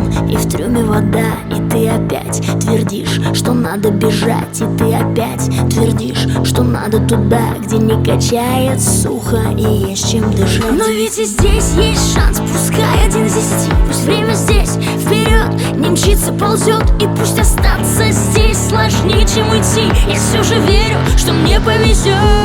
и в трюме вода. И ты опять твердишь, что надо бежать. И ты опять твердишь, что надо туда, где не качает сухо и есть чем дышать. Но ведь и здесь есть шанс, пускай 1 из 10. Пусть время здесь вперед не мчится, ползет. И пусть остаться здесь сложнее, чем уйти. Я все же верю, что мне повезет.